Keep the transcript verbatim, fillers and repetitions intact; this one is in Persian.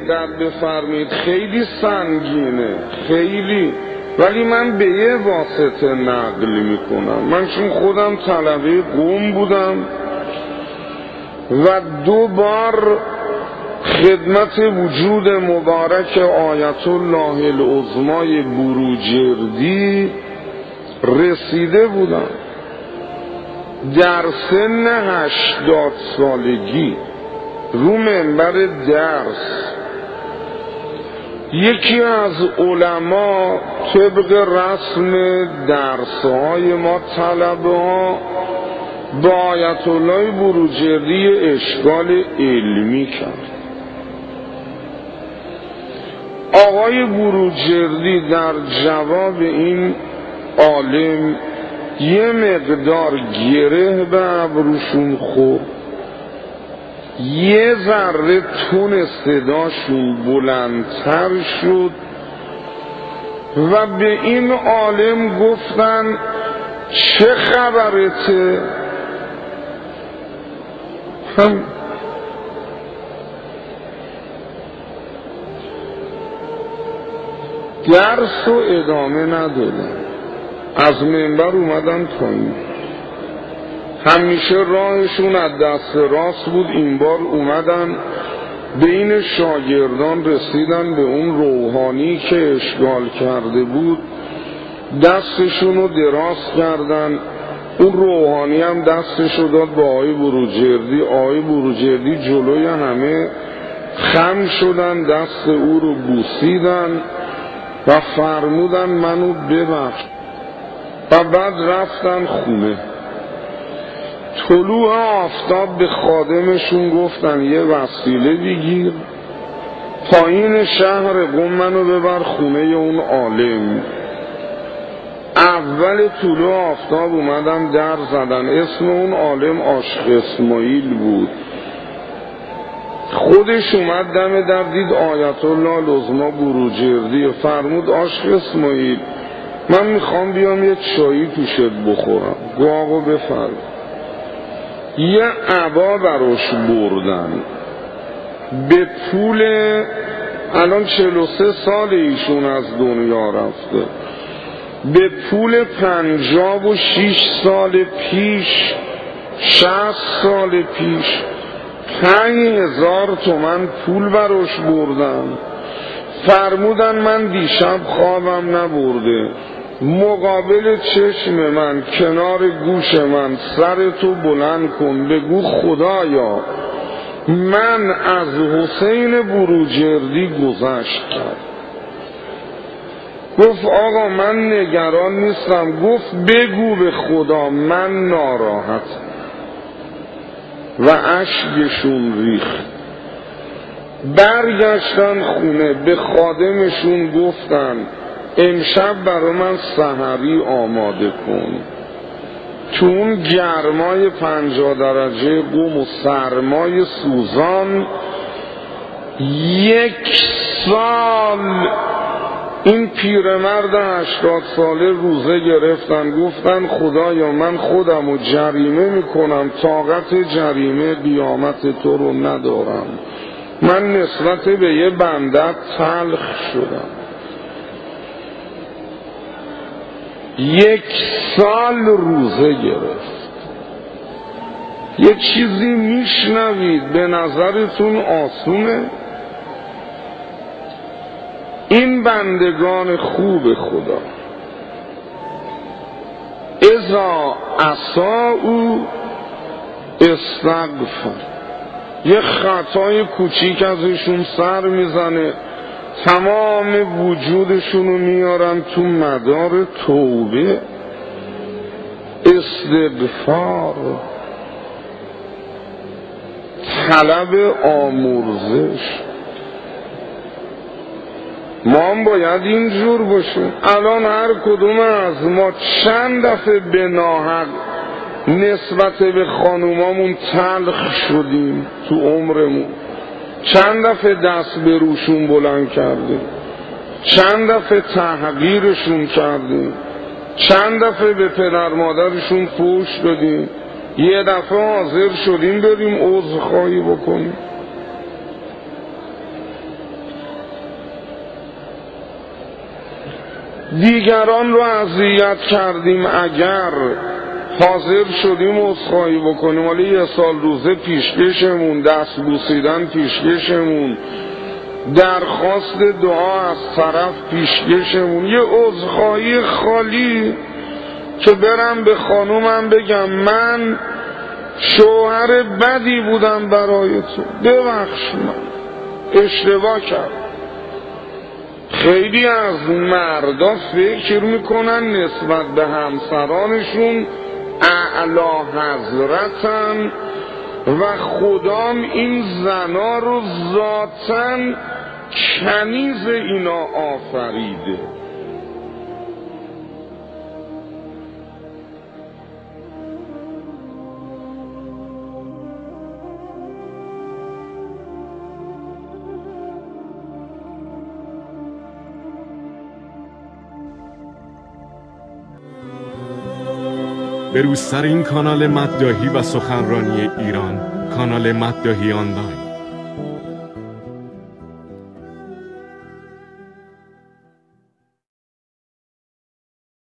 دقت بفرمید خیلی سنگینه، خیلی، ولی من به یه واسطه نقل میکنم. من چون خودم طلبه قم بودم و دو بار خدمت وجود مبارک آیت الله العظمای بروجردی رسیده بودم در سن هشتاد سالگی رو منبر درس. یکی از علما طبق رسم درس‌های ما طلبه ها با آیت الله بروجردی اشکال علمی کرد. آقای بروجردی در جواب این عالم یه مقدار گره به ابروشون خورد، یه ذره تون صداشون بلندتر شد و به این عالم گفتن چه خبرته؟ هم درس و ادامه ندادن، از منبر اومدن پایین. همیشه راهشون از دست راست بود، این بار اومدن بین شاگردان رسیدن به اون روحانی که اشغال کرده بود، دستشون رو دراز کردن. اون روحانی هم دستشو داد با آقای بروجردی. آقای بروجردی جلوی همه خم شدن، دست او رو بوسیدن و فرمودن منو ببخش و بعد رفتن خونه. طلوع آفتاب به خادمشون گفتن یه وسیله بگیر پایین شهر قم منو ببر خونه اون عالم. اول طلوع آفتاب اومدن در زدن، اسم اون عالم عاشق اسماعیل بود. خودش اومد دم در دید آیت الله العظما بروجردی، فرمود عاشق اسماعیل من میخوام بیام یه چایی توشت بخورم. گو آقا بفرم. یه عبا براش بردن به پول، الان چهل و سه سال ایشون از دنیا رفته، به پول پنجاب و شیش سال پیش، شصت سال پیش پنج هزار تومن پول براش بردن. فرمودن من دیشب خوابم نبرده، مقابل چشم من کنار گوش من سرتو بلند کن بگو خدایا من از حسین بروجردی گذشت کرد. گفت آقا من نگران نیستم. گفت بگو به خدا من ناراحتم. و اشکشون ریخت. برگشتن خونه به خادمشون گفتن امشب برای من سحری آماده کن. تو اون گرمای پنجاه درجه قم و سرمای سوزان یک سال این پیرمرد هشتاد ساله روزه گرفتن. گفتن خدایا من خودم رو جریمه میکنم، طاقت جریمه قیامت تو رو ندارم، من نسبت به یه بنده تلخ شدم. یک سال روزه گرفت. یه چیزی میشنوید به نظرتون آسونه؟ این بندگان خوب خدا اذا عصاؤ استغفر، یه خطای کوچیک ازشون سر میزنه تمام وجودشونو میارن تو مدار توبه، استغفار، طلب آمرزش. ما هم باید اینجور باشیم. الان هر کدوم از ما چند دفعه به ناحق نسبت به خانومامون تلخ شدیم تو عمرمون، چند دفعه دست به روشون بلند کردیم، چند دفعه تحقیرشون کردیم، چند دفعه به پدر مادرشون فحش دادیم، یه دفعه حاضر شدیم بریم عذرخواهی بکنیم. دیگران رو اذیت کردیم، اگر حاضر شدیم عذرخواهی بکنیم، حالا یه سال روزه پیشکشمون، دست بوسیدن پیشکشمون، درخواست دعا از طرف پیشکشمون، یه عذرخواهی خالی که برم به خانومم بگم من شوهر بدی بودم برای تو، ببخش من اشتباه کردم. خیلی از مردا فکر میکنن نسبت به همسرانشون اعلی حضرتن و خدام این زنا رو ذاتاً کنیز اینا آفریده. به روزترین کانال مداحی و سخنرانی ایران، کانال مداحی آنلاین.